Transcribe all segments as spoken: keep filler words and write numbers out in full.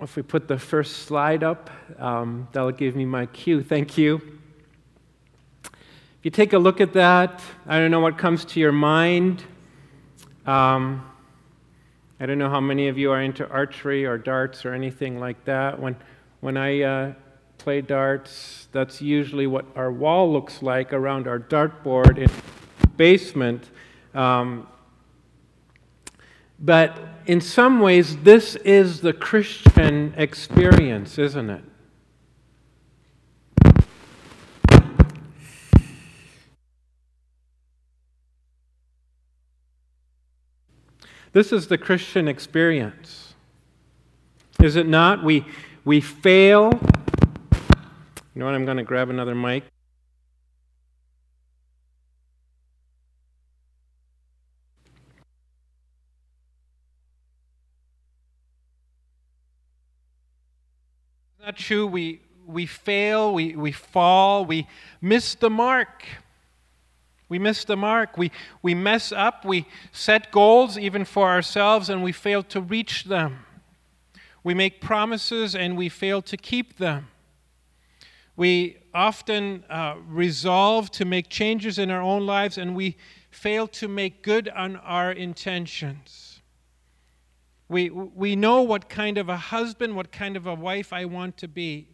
If we put the first slide up, um, that'll give me my cue. Thank you. If you take a look at that, I don't know what comes to your mind. Um, I don't know how many of you are into archery or darts or anything like that. When, when I uh, play darts, that's usually what our wall looks like around our dartboard in the basement. Um, But in some ways, this is the Christian experience, isn't it? This is the Christian experience. Is it not? We, we fail. You know what? I'm going to grab another mic. Not true. We we fail, we, we fall, we miss the mark. We miss the mark. We we mess up, we set goals even for ourselves and we fail to reach them. We make promises and we fail to keep them. We often uh, resolve to make changes in our own lives and we fail to make good on our intentions. We, we know what kind of a husband, what kind of a wife I want to be.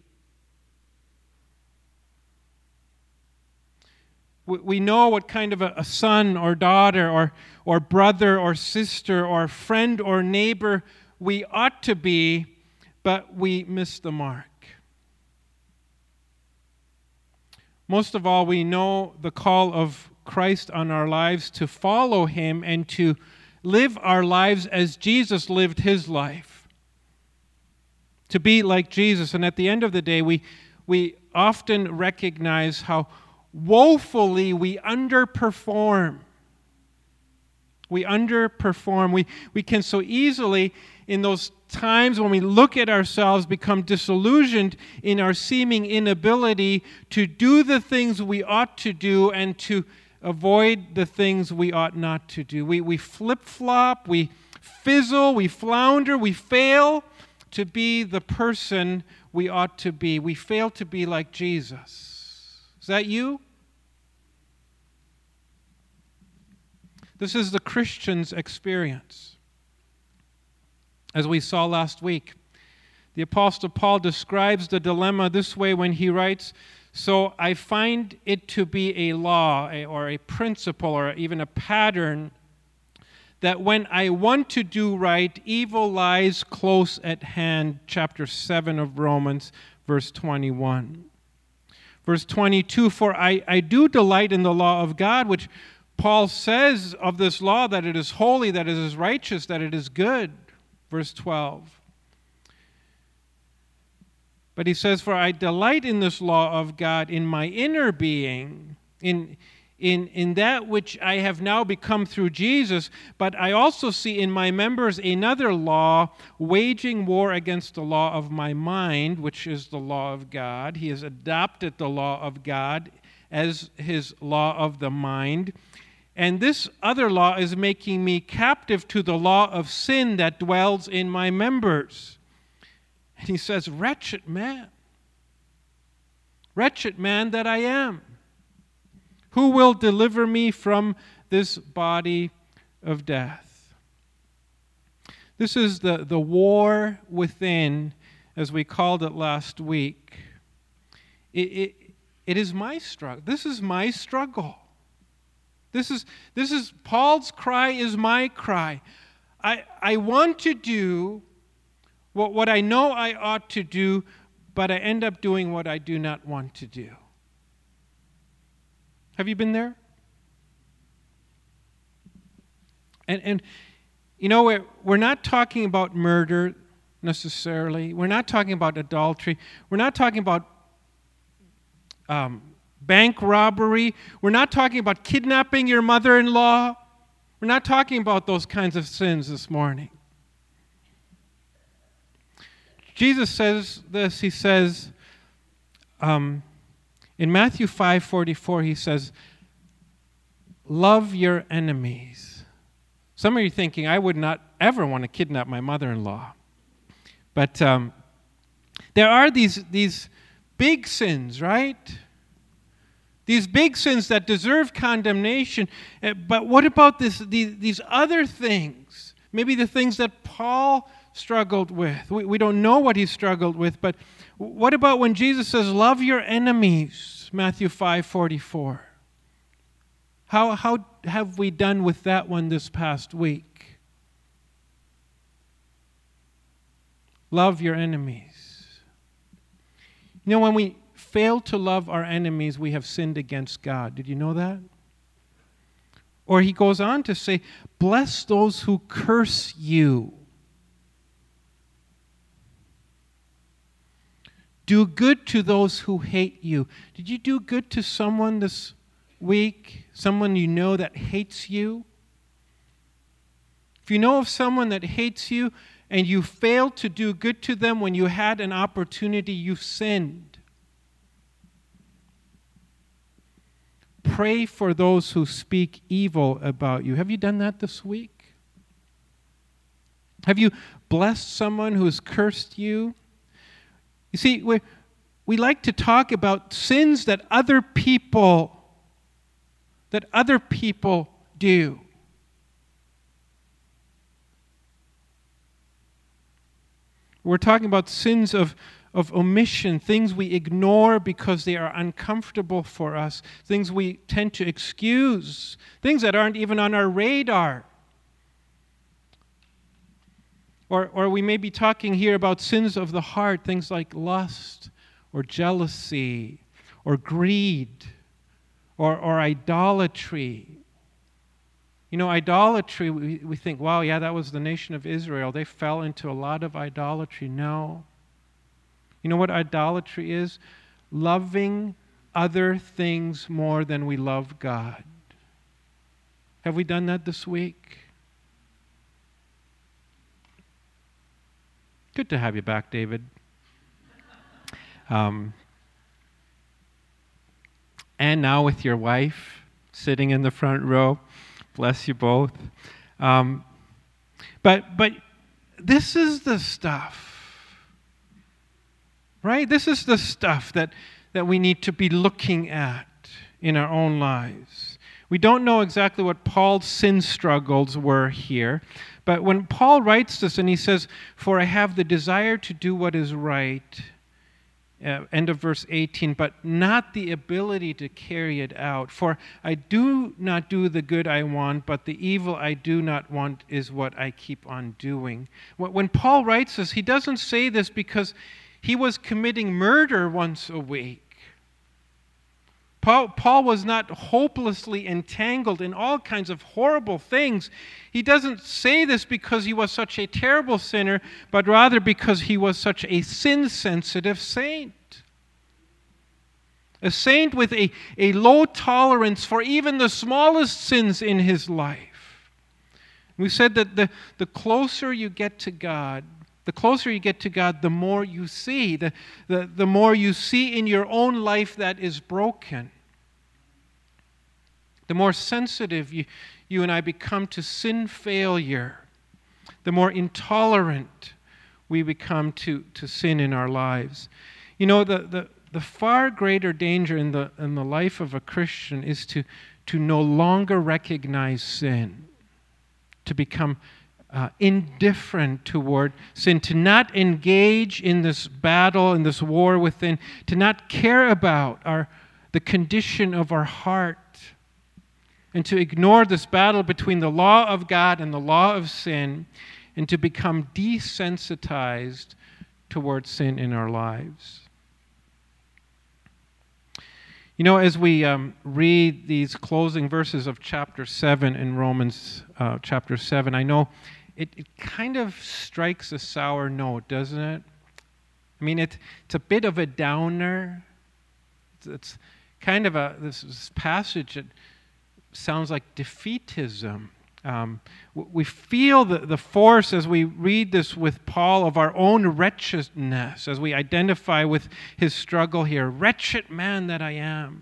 We, we know what kind of a, a son or daughter or, or brother or sister or friend or neighbor we ought to be, but we miss the mark. Most of all, we know the call of Christ on our lives to follow Him and to live our lives as Jesus lived His life. To be like Jesus. And at the end of the day, we, we often recognize how woefully we underperform. We underperform. We, we can so easily, in those times when we look at ourselves, become disillusioned in our seeming inability to do the things we ought to do and to avoid the things we ought not to do. We, we flip-flop, we fizzle, we flounder, we fail to be the person we ought to be. We fail to be like Jesus. Is that you? This is the Christian's experience. As we saw last week, the Apostle Paul describes the dilemma this way when he writes, "So I find it to be a law or a principle or even a pattern that when I want to do right, evil lies close at hand." Chapter seven of Romans, verse twenty-one. Verse twenty-two, "For I, I do delight in the law of God," which Paul says of this law that it is holy, that it is righteous, that it is good. Verse twelve. But he says, "For I delight in this law of God in my inner being, in, in, in that which I have now become through Jesus, but I also see in my members another law, waging war against the law of my mind," which is the law of God. He has adopted the law of God as his law of the mind. "And this other law is making me captive to the law of sin that dwells in my members." And he says, "Wretched man, wretched man that I am, who will deliver me from this body of death?" This is the, the war within, as we called it last week. It, it, it is my struggle. This is my struggle. This is, this is Paul's cry is my cry. I, I want to do What, what I know I ought to do, but I end up doing what I do not want to do. Have you been there? And, and you know, we're, we're not talking about murder necessarily. We're not talking about adultery. We're not talking about um, bank robbery. We're not talking about kidnapping your mother-in-law. We're not talking about those kinds of sins this morning. Jesus says this, he says, um, in Matthew five forty-four, he says, "Love your enemies." Some of you are thinking, I would not ever want to kidnap my mother-in-law. But um, There are these, these big sins, right? These big sins that deserve condemnation. But what about this, these, these other things? Maybe the things that Paul struggled with. We, we don't know what he struggled with, but what about when Jesus says, love your enemies, Matthew five forty-four? How, how have we done with that one this past week? Love your enemies. You know, when we fail to love our enemies, we have sinned against God. Did you know that? Or he goes on to say, bless those who curse you. Do good to those who hate you. Did you do good to someone this week? Someone you know that hates you? If you know of someone that hates you and you failed to do good to them when you had an opportunity, you've sinned. Pray for those who speak evil about you. Have you done that this week? Have you blessed someone who has cursed you? You see, we we like to talk about sins that other people that other people do. We're talking about sins of, of omission, things we ignore because they are uncomfortable for us, things we tend to excuse, things that aren't even on our radar. Or, or we may be talking here about sins of the heart, things like lust or jealousy or greed or, or idolatry. You know, idolatry, we, we think, wow, yeah, that was the nation of Israel. They fell into a lot of idolatry. No. You know what idolatry is? Loving other things more than we love God. Have we done that this week? Good to have you back, David. Um, and now with your wife sitting in the front row. Bless you both. Um, but but this is the stuff, right? This is the stuff that, that we need to be looking at in our own lives. We don't know exactly what Paul's sin struggles were here, but when Paul writes this and he says, for I have the desire to do what is right, uh, end of verse eighteen, but not the ability to carry it out. For I do not do the good I want, but the evil I do not want is what I keep on doing. When Paul writes this, he doesn't say this because he was committing murder once a week. Paul, Paul was not hopelessly entangled in all kinds of horrible things. He doesn't say this because he was such a terrible sinner, but rather because he was such a sin-sensitive saint. A saint with a, a low tolerance for even the smallest sins in his life. We said that the, the closer you get to God, the closer you get to God, the more you see, the, the, the more you see in your own life that is broken. The more sensitive you, you and I become to sin failure, the more intolerant we become to, to sin in our lives. You know, the, the, the far greater danger in the, in the life of a Christian is to, to no longer recognize sin, to become Uh, indifferent toward sin, to not engage in this battle, in this war within, to not care about our, the condition of our heart, and to ignore this battle between the law of God and the law of sin, and to become desensitized towards sin in our lives. You know, as we um, read these closing verses of chapter seven in Romans uh, chapter seven, I know it, it kind of strikes a sour note, doesn't it? I mean, it, it's a bit of a downer. It's, it's kind of a, this, this passage that sounds like defeatism. Um, we feel the, the force as we read this with Paul of our own wretchedness, as we identify with his struggle here. Wretched man that I am.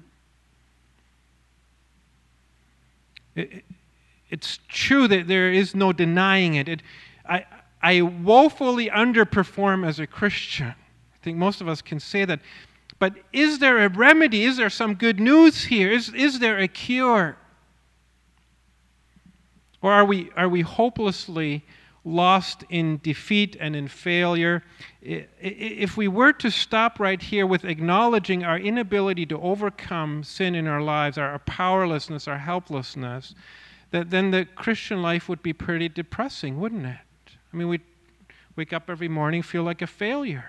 It, it's true that there is no denying it. it I, I woefully underperform as a Christian. think most of us can say that. But is there a remedy? Is there some good news here? Is, is there a cure? Or are we, are we hopelessly lost in defeat and in failure? If we were to stop right here with acknowledging our inability to overcome sin in our lives, our powerlessness, our helplessness, that then the Christian life would be pretty depressing, wouldn't it? I mean, we'd wake up every morning, feel like a failure.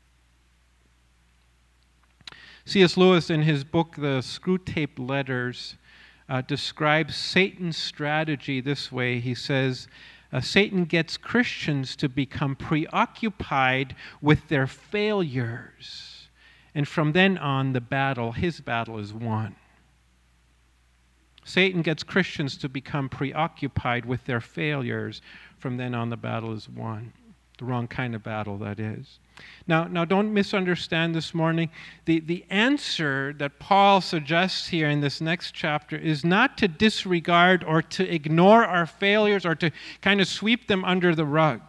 C S Lewis, in his book, The Screwtape Letters, uh, describes Satan's strategy this way. He says, uh, Satan gets Christians to become preoccupied with their failures. And from then on, the battle, his battle, is won. Satan gets Christians to become preoccupied with their failures. From then on, the battle is won. The wrong kind of battle, that is. Now, now don't misunderstand this morning. The, the answer that Paul suggests here in this next chapter is not to disregard or to ignore our failures or to kind of sweep them under the rug.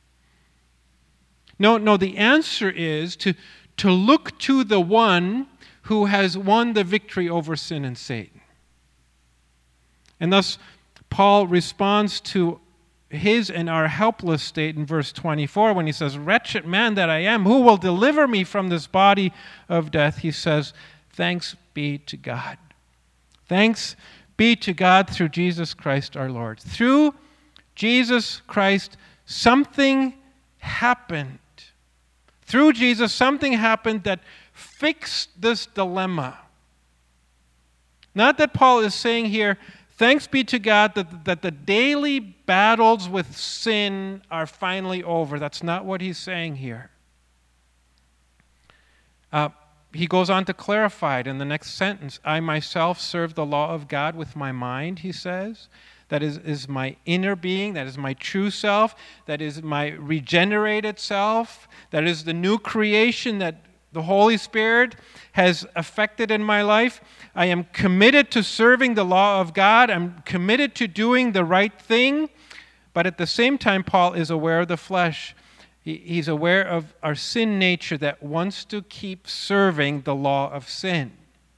No, no, the answer is to, to look to the one who has won the victory over sin and Satan. And thus, Paul responds to his and our helpless state in verse twenty-four when he says, "Wretched man that I am, who will deliver me from this body of death?" He says, "Thanks be to God. Thanks be to God through Jesus Christ our Lord." Through Jesus Christ, something happened. Through Jesus, something happened that fixed this dilemma. Not that Paul is saying here, thanks be to God that, that the daily battles with sin are finally over. That's not what he's saying here. Uh, he goes on to clarify it in the next sentence. "I myself serve the law of God with my mind," he says. That is, is my inner being. That is my true self. That is my regenerated self. That is the new creation that the Holy Spirit has affected in my life. I am committed to serving the law of God. I'm committed to doing the right thing. But at the same time, Paul is aware of the flesh. He, he's aware of our sin nature that wants to keep serving the law of sin.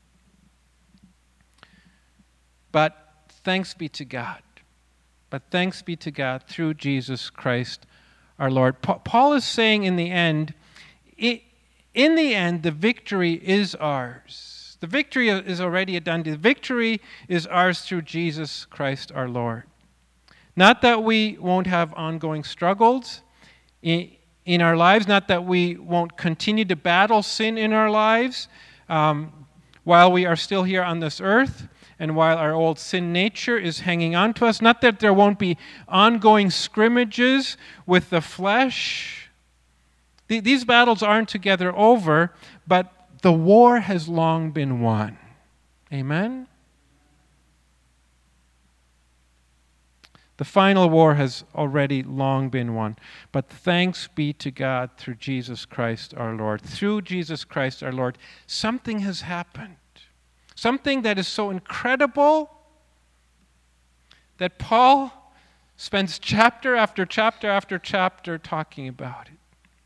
But thanks be to God. But thanks be to God through Jesus Christ our Lord. Pa- Paul is saying in the end, it, In the end, the victory is ours. The victory is already a done deal. The victory is ours through Jesus Christ our Lord. Not that we won't have ongoing struggles in, in our lives, not that we won't continue to battle sin in our lives um, while we are still here on this earth and while our old sin nature is hanging on to us. Not that there won't be ongoing scrimmages with the flesh. These battles aren't together over, but the war has long been won. Amen? The final war has already long been won. But thanks be to God through Jesus Christ our Lord. Through Jesus Christ our Lord, something has happened. Something that is so incredible that Paul spends chapter after chapter after chapter talking about it.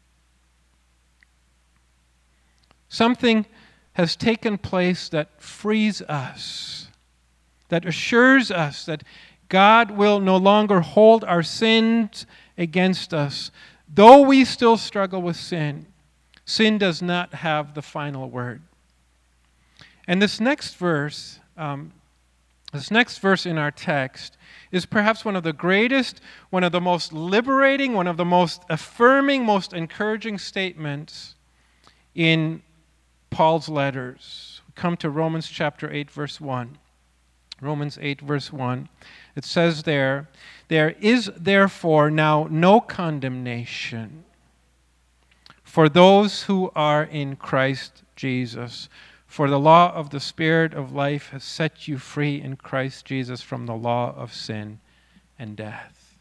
Something has taken place that frees us, that assures us that God will no longer hold our sins against us. Though we still struggle with sin, sin does not have the final word. And this next verse, um, this next verse in our text is perhaps one of the greatest, one of the most liberating, one of the most affirming, most encouraging statements in Paul's letters. We come to Romans chapter eight, verse one. Romans eight, verse one. It says there, "There is therefore now no condemnation for those who are in Christ Jesus. For the law of the Spirit of life has set you free in Christ Jesus from the law of sin and death."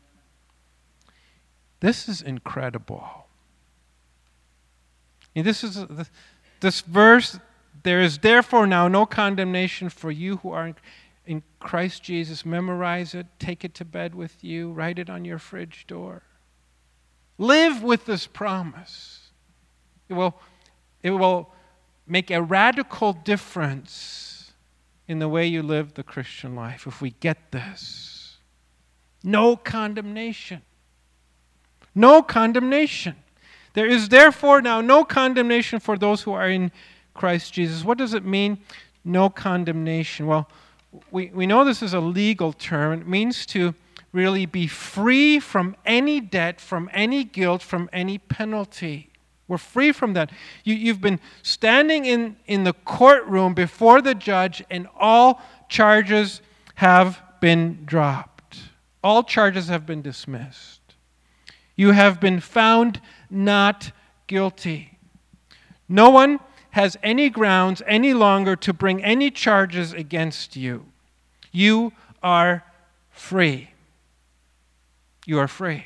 This is incredible. And this is this verse, "There is therefore now no condemnation for you who are in, in Christ Jesus." Memorize it, take it to bed with you, write it on your fridge door. Live with this promise. It will, it will make a radical difference in the way you live the Christian life if we get this. No condemnation. No condemnation. There is therefore now no condemnation for those who are in Christ Jesus. What does it mean, no condemnation? Well, we, we know this is a legal term. It means to really be free from any debt, from any guilt, from any penalty. We're free from that. You, you've been standing in, in the courtroom before the judge, and all charges have been dropped. All charges have been dismissed. You have been found not guilty. No one has any grounds any longer to bring any charges against you. You are free. You are free.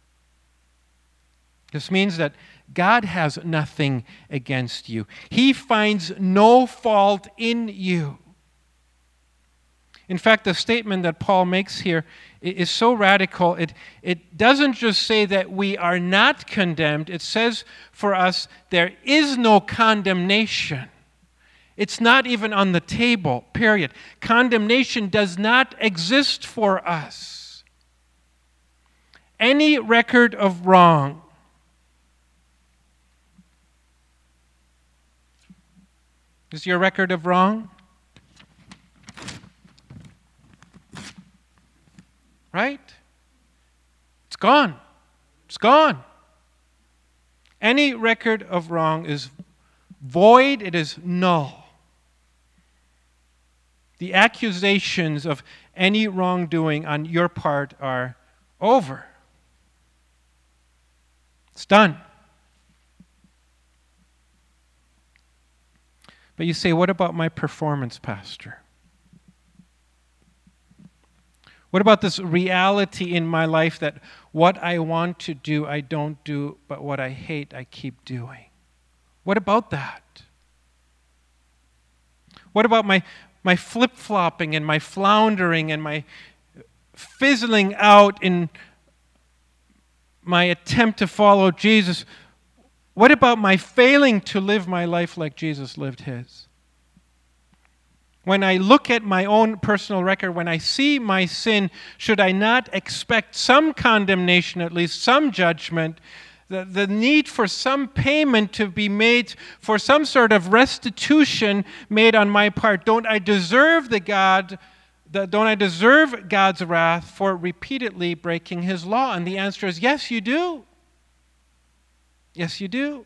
This means that God has nothing against you. He finds no fault in you. In fact, the statement that Paul makes here is so radical. It, it doesn't just say that we are not condemned. It says for us there is no condemnation. It's not even on the table, period. Condemnation does not exist for us. Any record of wrong is your record of wrong? Right? It's gone. It's gone. Any record of wrong is void. It is null. The accusations of any wrongdoing on your part are over. It's done. But you say, what about my performance, Pastor? What about this reality in my life that what I want to do, I don't do, but what I hate, I keep doing? What about that? What about my, my flip-flopping and my floundering and my fizzling out in my attempt to follow Jesus? What about my failing to live my life like Jesus lived his? When I look at my own personal record, when I see my sin, should I not expect some condemnation, at least some judgment, the, the need for some payment to be made, for some sort of restitution made on my part? Don't I deserve the God, the, don't I deserve God's wrath for repeatedly breaking his law? And the answer is yes, you do. Yes, you do.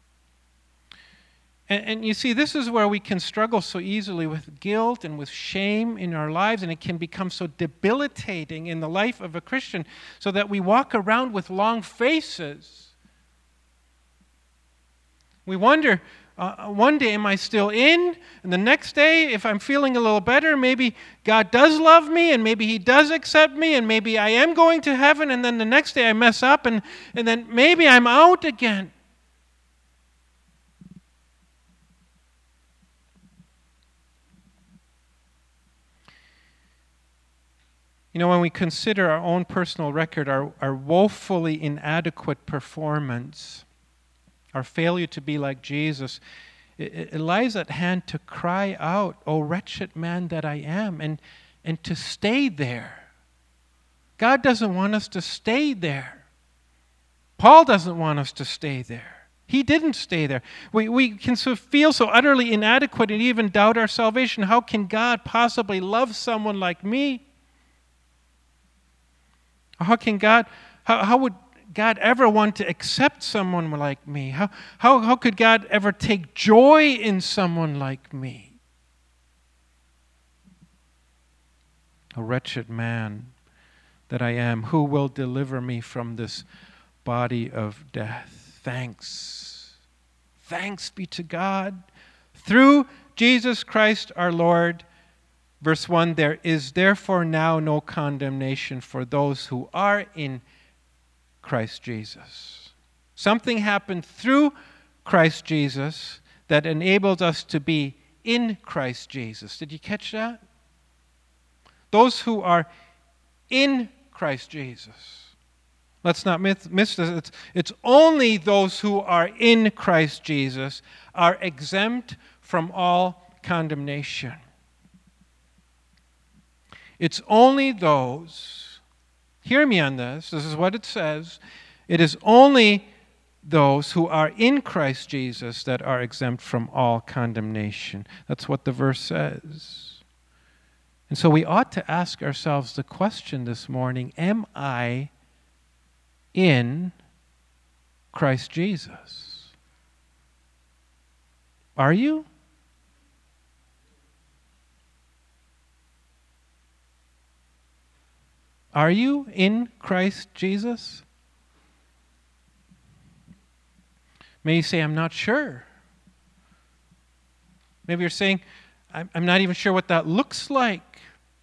And, and you see, this is where we can struggle so easily with guilt and with shame in our lives, and it can become so debilitating in the life of a Christian so that we walk around with long faces. We wonder, uh, one day am I still in? And the next day, if I'm feeling a little better, maybe God does love me, and maybe he does accept me, and maybe I am going to heaven, and then the next day I mess up, and, and then maybe I'm out again. You know, when we consider our own personal record, our, our woefully inadequate performance, our failure to be like Jesus, it, it lies at hand to cry out, "O wretched man that I am," and, and to stay there. God doesn't want us to stay there. Paul doesn't want us to stay there. He didn't stay there. We, we can so feel so utterly inadequate and even doubt our salvation. How can God possibly love someone like me? How can God, how, how would God ever want to accept someone like me? How, how, how could God ever take joy in someone like me? A wretched man that I am, who will deliver me from this body of death? Thanks. Thanks be to God. Through Jesus Christ our Lord. Verse one, there is therefore now no condemnation for those who are in Christ Jesus. Something happened through Christ Jesus that enabled us to be in Christ Jesus. Did you catch that? Those who are in Christ Jesus. Let's not miss, miss this. It's, it's only those who are in Christ Jesus are exempt from all condemnation. It's only those, hear me on this, this is what it says, it is only those who are in Christ Jesus that are exempt from all condemnation. That's what the verse says. And so we ought to ask ourselves the question this morning, am I in Christ Jesus? Are you? Are you in Christ Jesus? May you say, I'm not sure. Maybe you're saying, I'm not even sure what that looks like.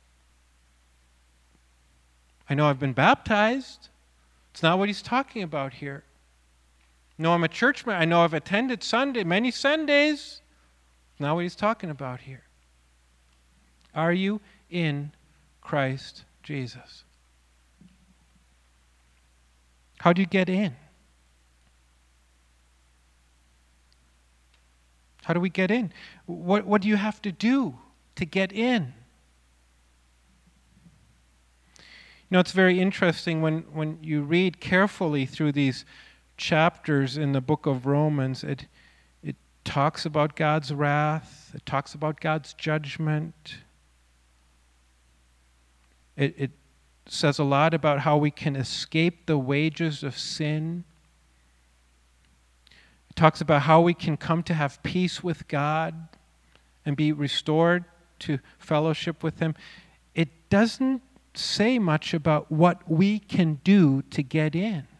I know I've been baptized. It's not what he's talking about here. No, I'm a churchman. I know I've attended Sunday, many Sundays. Not what he's talking about here. Are you in Christ Jesus? How do you get in? How do we get in? What, what do you have to do to get in? You know, it's very interesting when, when you read carefully through these chapters in the book of Romans, it, it talks about God's wrath, it talks about God's judgment. It, it says a lot about how we can escape the wages of sin. It talks about how we can come to have peace with God and be restored to fellowship with Him. It doesn't say much about what we can do to get in. It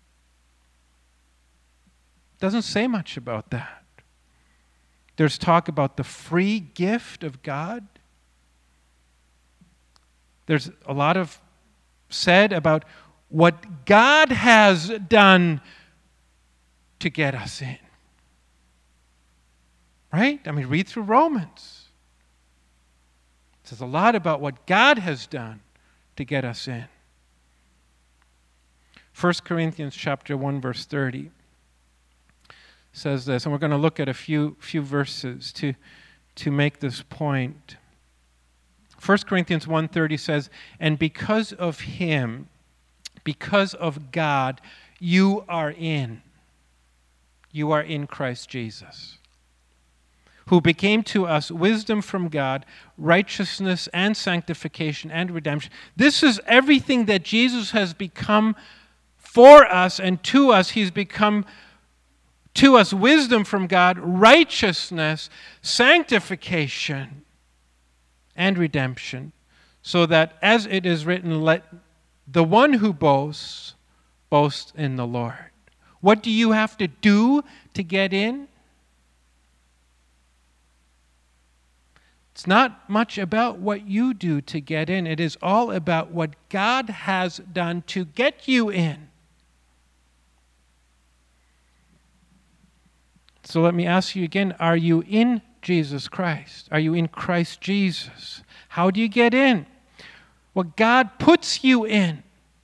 doesn't say much about that. There's talk about the free gift of God. There's a lot of said about what God has done to get us in. Right? I mean, read through Romans. It says a lot about what God has done to get us in. First Corinthians chapter one, verse thirty says this, and we're going to look at a few, few verses to, to make this point. First Corinthians one thirty says, and because of Him, because of God, you are in. You are in Christ Jesus, who became to us wisdom from God, righteousness and sanctification and redemption. This is everything that Jesus has become for us and to us. He's become to us wisdom from God, righteousness, sanctification, and redemption, so that as it is written, let the one who boasts, boast in the Lord. What do you have to do to get in? It's not much about what you do to get in. It is all about what God has done to get you in. So let me ask you again, are you in Jesus Christ? Are you in Christ Jesus? How do you get in? Well, God puts you in.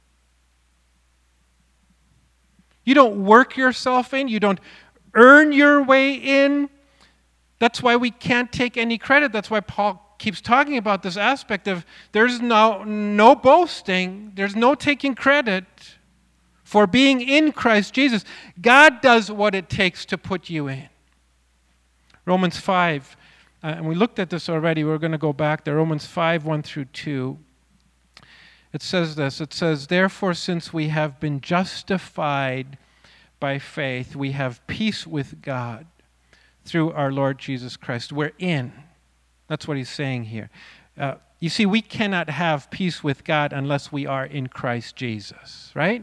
You don't work yourself in. You don't earn your way in. That's why we can't take any credit. That's why Paul keeps talking about this aspect of there's no, no boasting. There's no taking credit for being in Christ Jesus. God does what it takes to put you in. Romans five, uh, and we looked at this already. We're going to go back there. Romans five, one through two. It says this. It says, therefore, since we have been justified by faith, we have peace with God through our Lord Jesus Christ. We're in. That's what he's saying here. Uh, you see, we cannot have peace with God unless we are in Christ Jesus, right?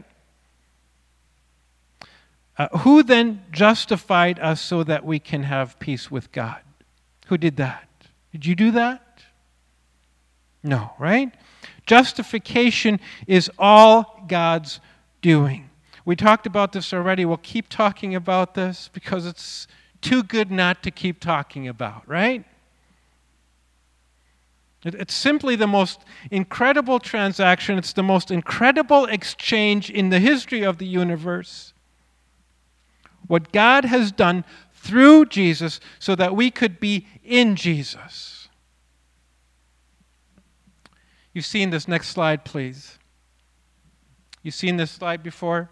Uh, who then justified us so that we can have peace with God? Who did that? Did you do that? No, right? Justification is all God's doing. We talked about this already. We'll keep talking about this because it's too good not to keep talking about, right? It, it's simply the most incredible transaction. It's the most incredible exchange in the history of the universe. What God has done through Jesus so that we could be in Jesus. You've seen this. Next slide, please. You've seen this slide before?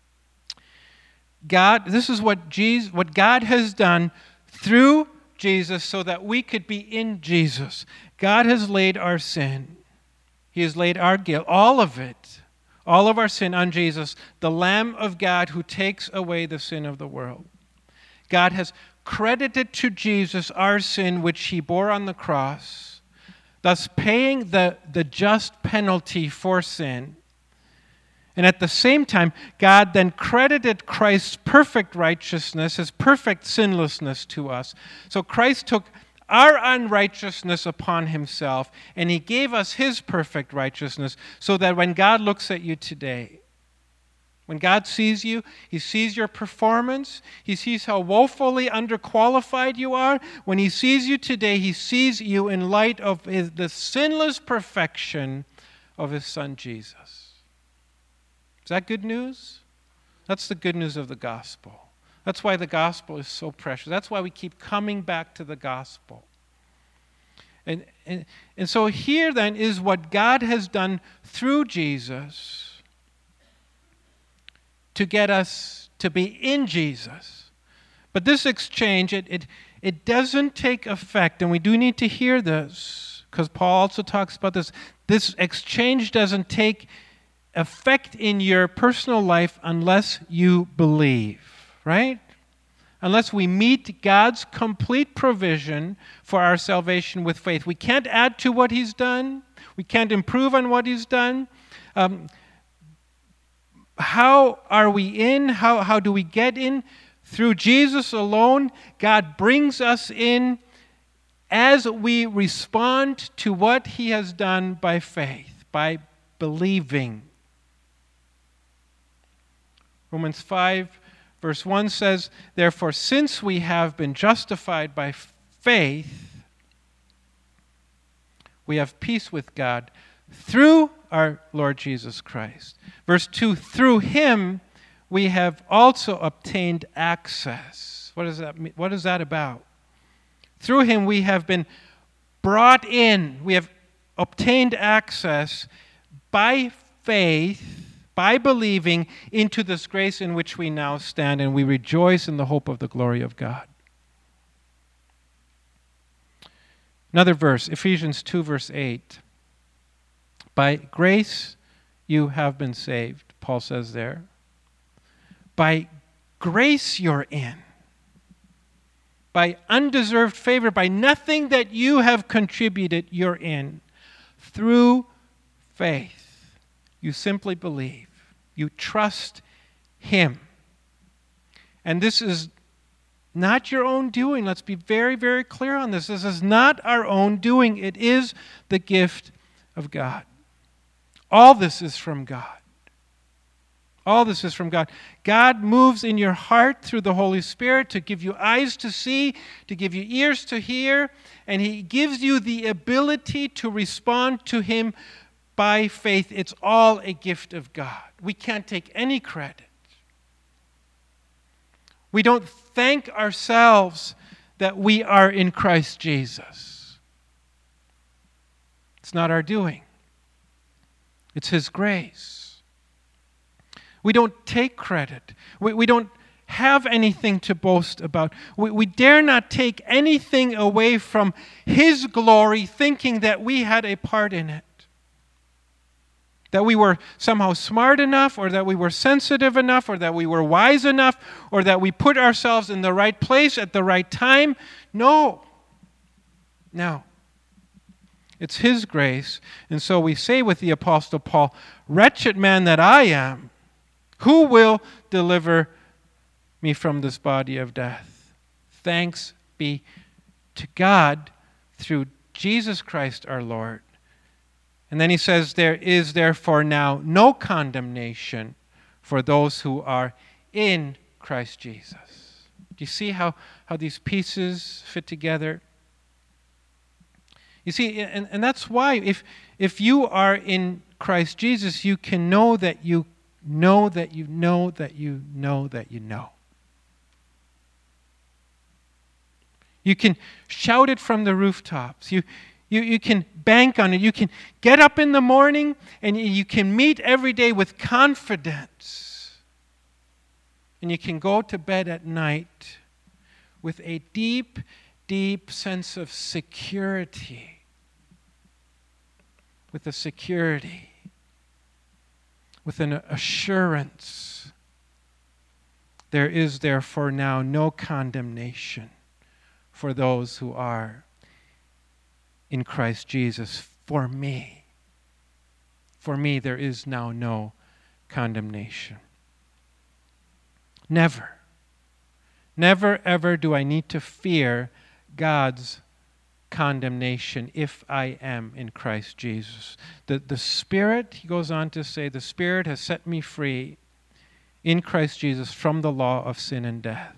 God, this is what Jesus, what God has done through Jesus so that we could be in Jesus. God has laid our sin. He has laid our guilt, all of it, all of our sin on Jesus, the Lamb of God who takes away the sin of the world. God has credited to Jesus our sin which he bore on the cross, thus paying the, the just penalty for sin. And at the same time, God then credited Christ's perfect righteousness, his perfect sinlessness to us. So Christ took our unrighteousness upon himself, and he gave us his perfect righteousness, so that when God looks at you today, when God sees you, he sees your performance, he sees how woefully underqualified you are. When he sees you today, he sees you in light of his, the sinless perfection of his Son Jesus. Is that good news? That's the good news of the gospel. That's why the gospel is so precious. That's why we keep coming back to the gospel. And, and, and so here then is what God has done through Jesus to get us to be in Jesus. But this exchange, it, it, it doesn't take effect, and we do need to hear this, because Paul also talks about this. This exchange doesn't take effect in your personal life unless you believe, right? Unless we meet God's complete provision for our salvation with faith. We can't add to what he's done. We can't improve on what he's done. Um, how are we in? How, how do we get in? Through Jesus alone. God brings us in as we respond to what he has done by faith, by believing. Romans five, verse one says, therefore, since we have been justified by faith, we have peace with God through our Lord Jesus Christ. Verse two, through him we have also obtained access. What does that mean? What is that about? Through him we have been brought in. We have obtained access by faith, by believing into this grace in which we now stand, and we rejoice in the hope of the glory of God. Another verse, Ephesians two, verse eight. By grace you have been saved, Paul says there. By grace you're in. By undeserved favor, by nothing that you have contributed, you're in. Through faith, you simply believe. You trust him. And this is not your own doing. Let's be very, very clear on this. This is not our own doing. It is the gift of God. All this is from God. All this is from God. God moves in your heart through the Holy Spirit to give you eyes to see, to give you ears to hear, and he gives you the ability to respond to him by faith. It's all a gift of God. We can't take any credit. We don't thank ourselves that we are in Christ Jesus. It's not our doing. It's his grace. We don't take credit. We, we don't have anything to boast about. We, we dare not take anything away from his glory, thinking that we had a part in it. That we were somehow smart enough, or that we were sensitive enough, or that we were wise enough, or that we put ourselves in the right place at the right time. No. No. It's his grace. And so we say with the Apostle Paul, wretched man that I am, who will deliver me from this body of death? Thanks be to God through Jesus Christ our Lord. And then he says, there is therefore now no condemnation for those who are in Christ Jesus. Do you see how, how these pieces fit together? You see, and, and that's why if, if you are in Christ Jesus, you can know that you know that you know that you know that you know. You can shout it from the rooftops. You, you, you can bank on it. You can get up in the morning and you can meet every day with confidence. And you can go to bed at night with a deep, deep sense of security. With a security. With an assurance. There is therefore now no condemnation for those who are in Christ Jesus. For me, for me, there is now no condemnation. Never, never ever do I need to fear God's condemnation if I am in Christ Jesus. The, the Spirit, he goes on to say, the Spirit has set me free in Christ Jesus from the law of sin and death.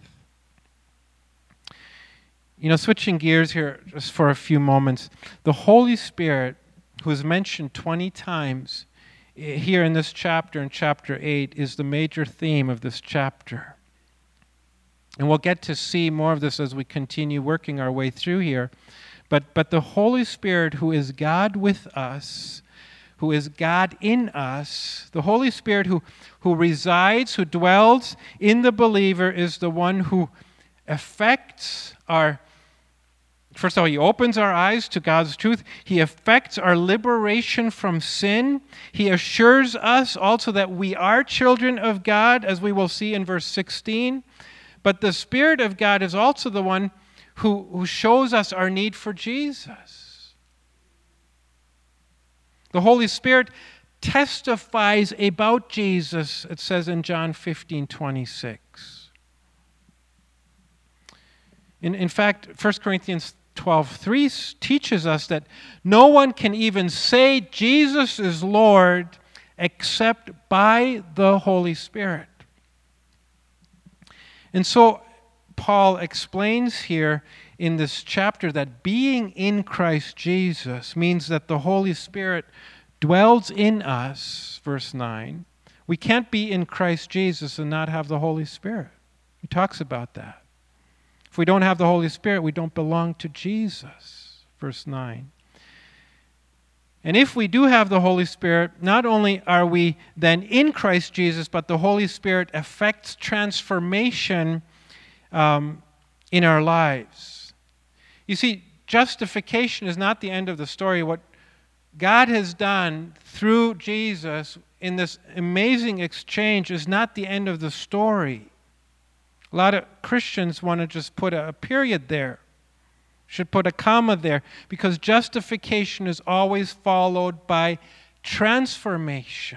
You know, switching gears here just for a few moments, the Holy Spirit, who is mentioned twenty times here in this chapter, in chapter eight, is the major theme of this chapter. And we'll get to see more of this as we continue working our way through here. But, but the Holy Spirit, who is God with us, who is God in us, the Holy Spirit who, who resides, who dwells in the believer, is the one who affects our First of all, he opens our eyes to God's truth. He effects our liberation from sin. He assures us also that we are children of God, as we will see in verse sixteen. But the Spirit of God is also the one who, who shows us our need for Jesus. The Holy Spirit testifies about Jesus, it says in John fifteen twenty-six. In, in fact, First Corinthians twelve three teaches us that no one can even say Jesus is Lord except by the Holy Spirit. And so Paul explains here in this chapter that being in Christ Jesus means that the Holy Spirit dwells in us, verse nine. We can't be in Christ Jesus and not have the Holy Spirit. He talks about that. If we don't have the Holy Spirit, we don't belong to Jesus, verse nine. And if we do have the Holy Spirit, not only are we then in Christ Jesus, but the Holy Spirit affects transformation um, in our lives. You see, justification is not the end of the story. What God has done through Jesus in this amazing exchange is not the end of the story. A lot of Christians want to just put a period there, should put a comma there, because justification is always followed by transformation.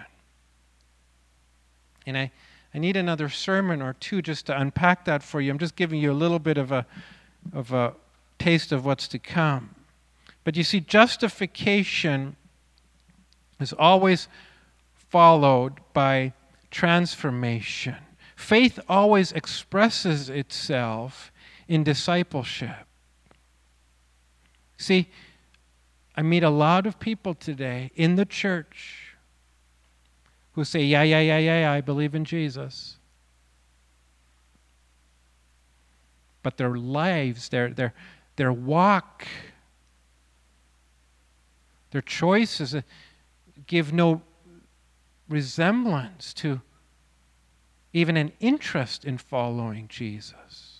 And I, I need another sermon or two just to unpack that for you. I'm just giving you a little bit of a, of a taste of what's to come. But you see, justification is always followed by transformation. Faith always expresses itself in discipleship. See, I meet a lot of people today in the church who say, yeah, yeah, yeah, yeah, yeah, I believe in Jesus. But their lives, their, their, their walk, their choices give no resemblance to even an interest in following Jesus.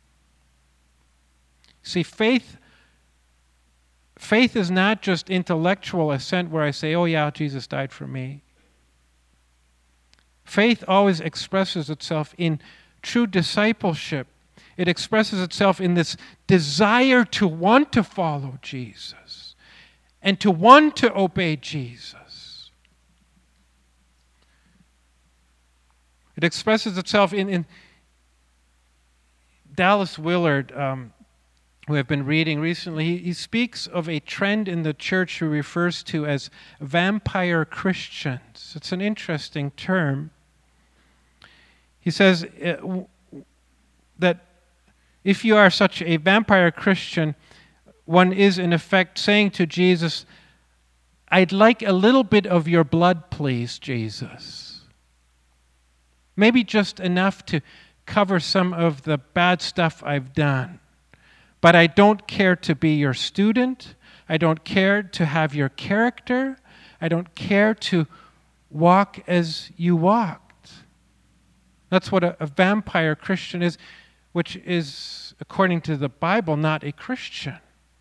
See, faith, faith is not just intellectual assent where I say, oh yeah, Jesus died for me. Faith always expresses itself in true discipleship. It expresses itself in this desire to want to follow Jesus and to want to obey Jesus. It expresses itself in, in Dallas Willard, um, who I've been reading recently. He, he speaks of a trend in the church he refers to as vampire Christians. It's an interesting term. He says uh, that if you are such a vampire Christian, one is in effect saying to Jesus, I'd like a little bit of your blood, please, Jesus. Maybe just enough to cover some of the bad stuff I've done. But I don't care to be your student. I don't care to have your character. I don't care to walk as you walked. That's what a, a vampire Christian is, which is, according to the Bible, not a Christian.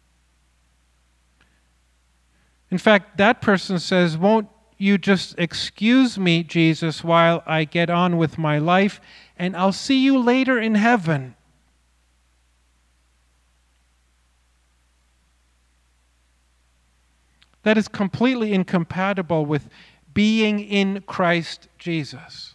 In fact, that person says, won't you just excuse me, Jesus, while I get on with my life, and I'll see you later in heaven. That is completely incompatible with being in Christ Jesus.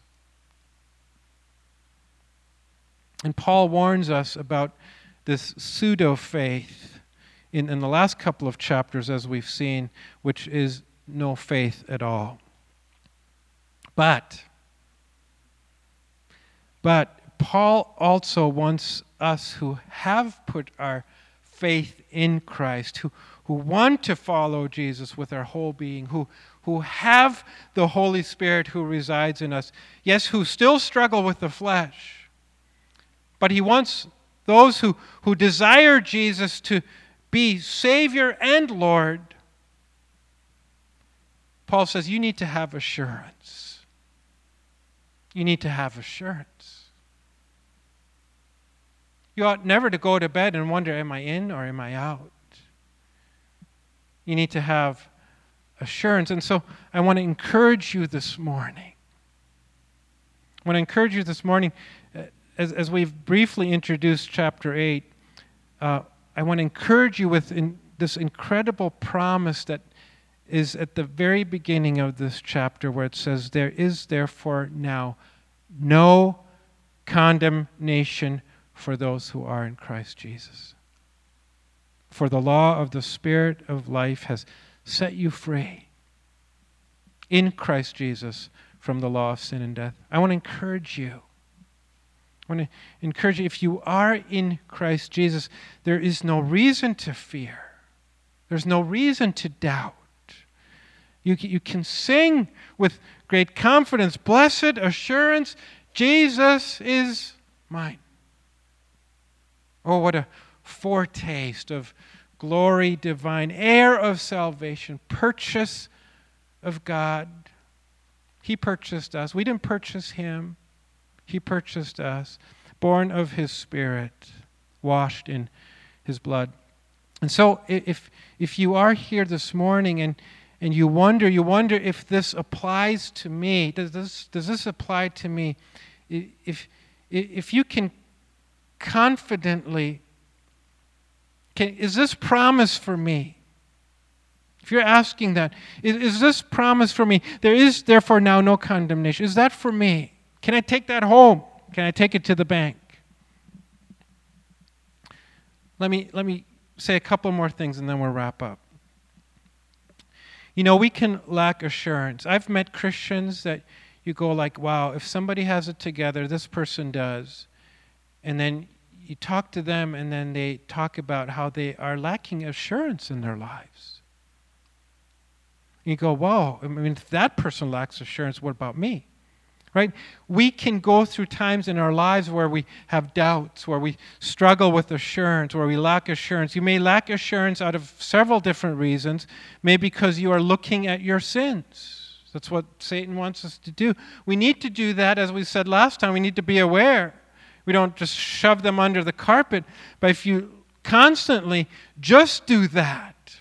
And Paul warns us about this pseudo-faith in, in the last couple of chapters, as we've seen, which is no faith at all. But, but Paul also wants us who have put our faith in Christ, who, who want to follow Jesus with our whole being, who, who have the Holy Spirit who resides in us, yes, who still struggle with the flesh, but he wants those who, who desire Jesus to be Savior and Lord. Paul says you need to have assurance. You need to have assurance. You ought never to go to bed and wonder, am I in or am I out? You need to have assurance. And so I want to encourage you this morning. I want to encourage you this morning, as, as we've briefly introduced chapter eight, uh, I want to encourage you with in, this incredible promise that is at the very beginning of this chapter, where it says, there is therefore now no condemnation for those who are in Christ Jesus. For the law of the Spirit of life has set you free in Christ Jesus from the law of sin and death. I want to encourage you. I want to encourage you, if you are in Christ Jesus, there is no reason to fear. There's no reason to doubt. You, you can sing with great confidence, blessed assurance, Jesus is mine. Oh, what a foretaste of glory divine, heir of salvation, purchase of God. He purchased us. We didn't purchase him. He purchased us, born of his Spirit, washed in his blood. And so if, if you are here this morning and, and you wonder, you wonder if this applies to me, does this, does this apply to me? If, if you can confidently, can, is this promise for me? If you're asking that, is, is this promise for me? There is therefore now no condemnation. Is that for me? Can I take that home? Can I take it to the bank? Let me, let me say a couple more things and then we'll wrap up. You know, we can lack assurance. I've met Christians that you go like, wow, if somebody has it together, this person does. And then you talk to them and then they talk about how they are lacking assurance in their lives. And you go, whoa, I mean, if that person lacks assurance, what about me? Right? We can go through times in our lives where we have doubts, where we struggle with assurance, where we lack assurance. You may lack assurance out of several different reasons. Maybe because you are looking at your sins. That's what Satan wants us to do. We need to do that, as we said last time. We need to be aware. We don't just shove them under the carpet. But if you constantly just do that,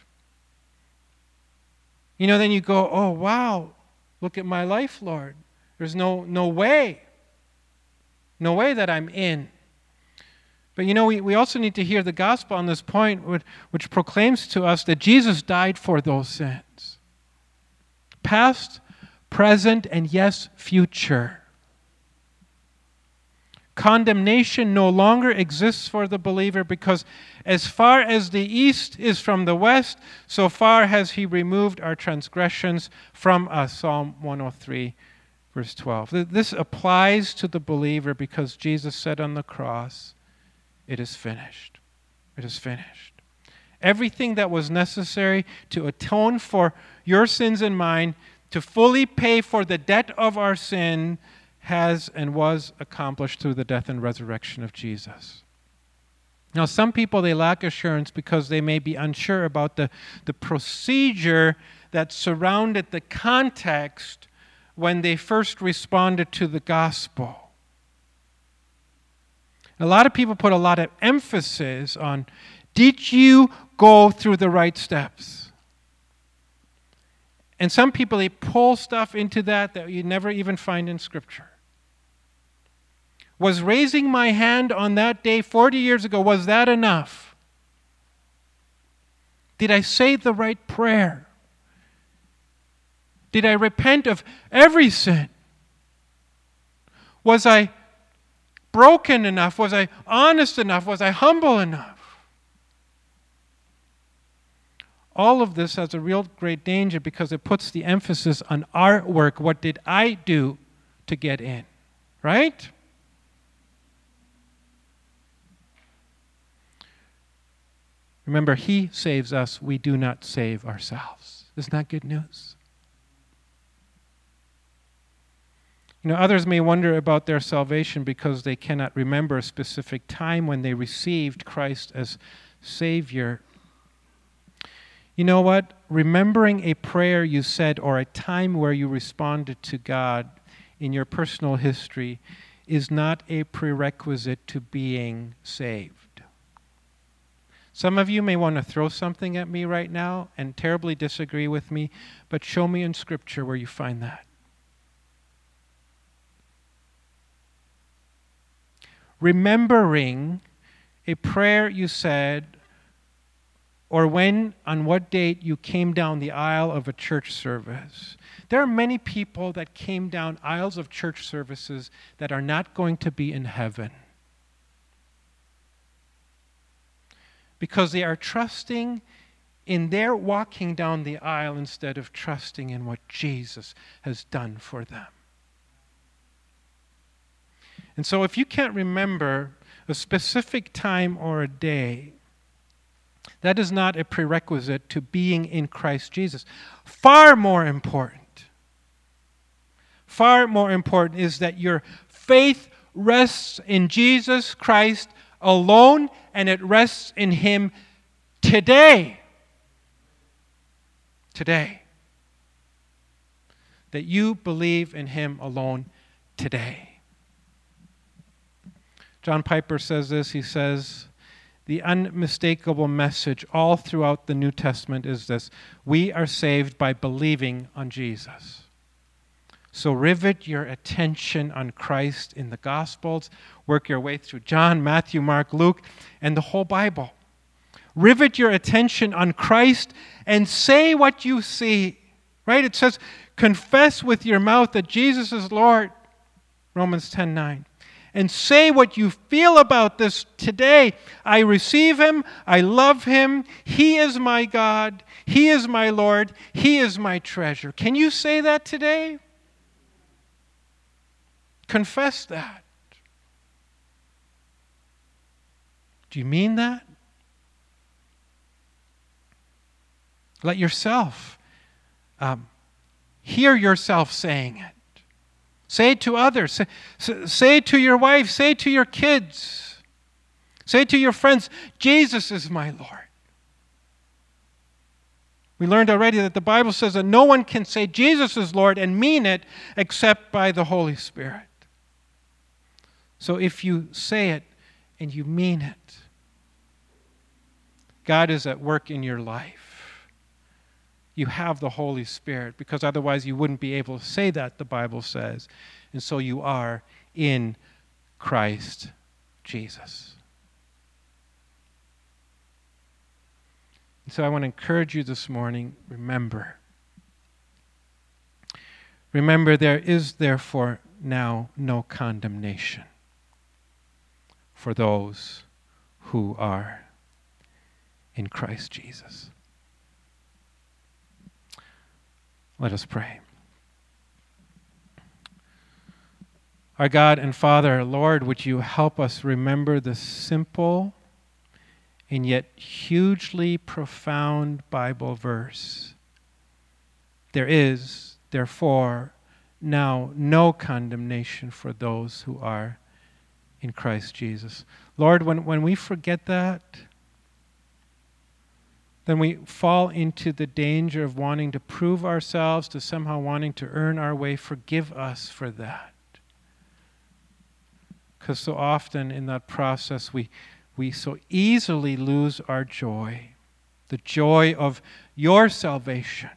you know, then you go, oh, wow, look at my life, Lord. There's no, no way, no way that I'm in. But you know, we, we also need to hear the gospel on this point, which, which proclaims to us that Jesus died for those sins. Past, present, and yes, future. Condemnation no longer exists for the believer because as far as the east is from the west, so far has he removed our transgressions from us. Psalm one oh three. Verse twelve. This applies to the believer because Jesus said on the cross, it is finished. It is finished. Everything that was necessary to atone for your sins and mine, to fully pay for the debt of our sin, has and was accomplished through the death and resurrection of Jesus. Now, some people, they lack assurance because they may be unsure about the, the procedure that surrounded the context when they first responded to the gospel. A lot of people put a lot of emphasis on, did you go through the right steps? And some people, they pull stuff into that that you never even find in Scripture. Was raising my hand on that day forty years ago, was that enough? Did I say the right prayer? Did I repent of every sin? Was I broken enough? Was I honest enough? Was I humble enough? All of this has a real great danger because it puts the emphasis on our work. What did I do to get in? Right? Remember, He saves us. We do not save ourselves. Isn't that good news? You know, others may wonder about their salvation because they cannot remember a specific time when they received Christ as Savior. You know what? Remembering a prayer you said or a time where you responded to God in your personal history is not a prerequisite to being saved. Some of you may want to throw something at me right now and terribly disagree with me, but show me in Scripture where you find that. Remembering a prayer you said, or when, on what date you came down the aisle of a church service. There are many people that came down aisles of church services that are not going to be in heaven because they are trusting in their walking down the aisle instead of trusting in what Jesus has done for them. And so if you can't remember a specific time or a day, that is not a prerequisite to being in Christ Jesus. Far more important, far more important is that your faith rests in Jesus Christ alone, and it rests in Him today. Today. That you believe in Him alone today. John Piper says this, he says, the unmistakable message all throughout the New Testament is this: we are saved by believing on Jesus. So rivet your attention on Christ in the Gospels, work your way through John, Matthew, Mark, Luke, and the whole Bible. Rivet your attention on Christ and say what you see, right? It says, confess with your mouth that Jesus is Lord, Romans ten nine. And say what you feel about this today. I receive Him. I love Him. He is my God. He is my Lord. He is my treasure. Can you say that today? Confess that. Do you mean that? Let yourself um, hear yourself saying it. Say it to others. Say, say it to your wife. Say it to your kids. Say it to your friends. Jesus is my Lord. We learned already that the Bible says that no one can say Jesus is Lord and mean it except by the Holy Spirit. So if you say it and you mean it, God is at work in your life. You have the Holy Spirit, because otherwise you wouldn't be able to say that, the Bible says. And so you are in Christ Jesus. And so I want to encourage you this morning, remember. Remember, there is therefore now no condemnation for those who are in Christ Jesus. Let us pray. Our God and Father, Lord, would you help us remember the simple and yet hugely profound Bible verse. There is, therefore, now no condemnation for those who are in Christ Jesus. Lord, when, when we forget that, then we fall into the danger of wanting to prove ourselves, to somehow wanting to earn our way. Forgive us for that. Because so often in that process we, we so easily lose our joy, the joy of your salvation.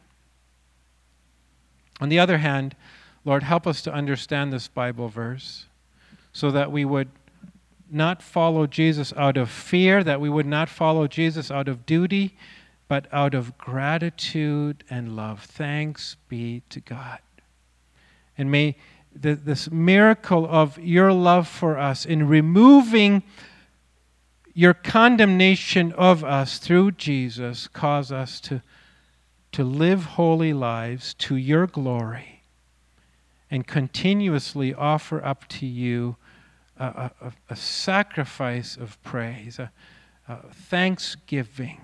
On the other hand, Lord, help us to understand this Bible verse so that we would not follow Jesus out of fear, that we would not follow Jesus out of duty, but out of gratitude and love. Thanks be to God. And may the, this miracle of your love for us in removing your condemnation of us through Jesus cause us to, to live holy lives to your glory and continuously offer up to you a, a, a sacrifice of praise, a, a thanksgiving.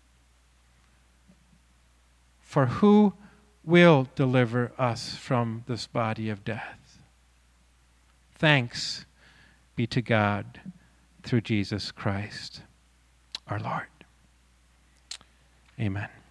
For who will deliver us from this body of death? Thanks be to God through Jesus Christ, our Lord. Amen.